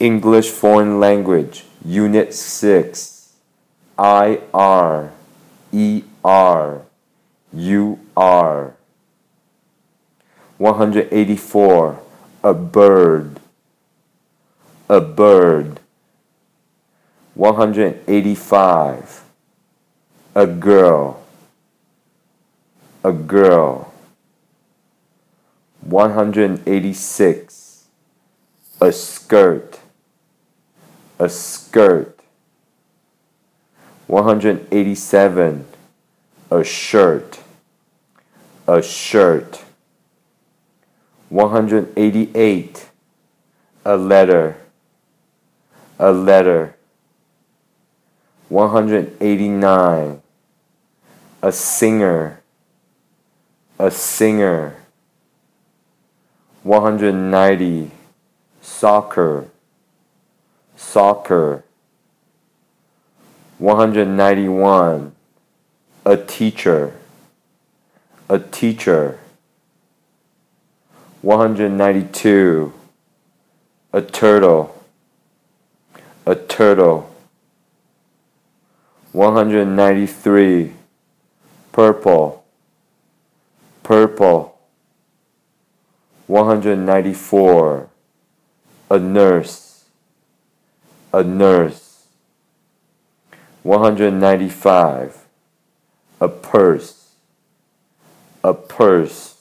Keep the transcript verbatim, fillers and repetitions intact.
English Foreign Language, Unit six, I R, E R, U R. one hundred eighty-four, a bird, a bird. one hundred eighty-five, a girl, a girl. one hundred eighty-six, a skirt, a skirt. one hundred eighty-seven, a shirt, a shirt. one hundred eighty-eight, a letter, a letter. one hundred eighty-nine, a singer, a singer. one hundred ninety, soccer, soccer. one hundred ninety-one, a teacher, a teacher. one hundred ninety-two, a turtle, a turtle. one hundred ninety-three, purple, purple. one hundred ninety-four, a nurse, a nurse. one hundred ninety-five, a purse, a purse.